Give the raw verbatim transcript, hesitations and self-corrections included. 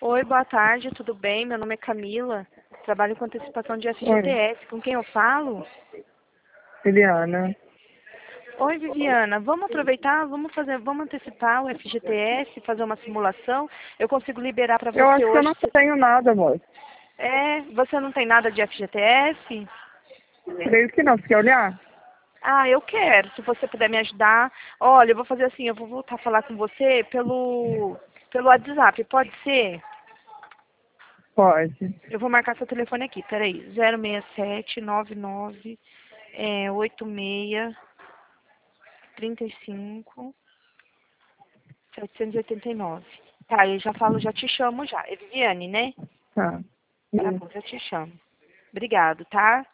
Oi, boa tarde, tudo bem? Meu nome é Camila, trabalho com antecipação de F G T S. Com quem eu falo? Eliana. Oi, Viviana, vamos aproveitar, vamos fazer, vamos antecipar o F G T S, fazer uma simulação. Eu consigo liberar para Eu você acho que eu hoje. não tenho nada, amor. É, você não tem nada de F G T S? Creio que não. Você quer olhar? Ah, eu quero, se você puder me ajudar. Olha, eu vou fazer assim, eu vou voltar a falar com você pelo, pelo WhatsApp, pode ser? Pode. Eu vou marcar seu telefone aqui, peraí. zero seis sete nove nove é, oito seis trinta e cinco setecentos e oitenta e nove. Tá, eu já falo, já te chamo já. É Viviane, né? Tá. Tá bom, já te chamo. Obrigado, tá?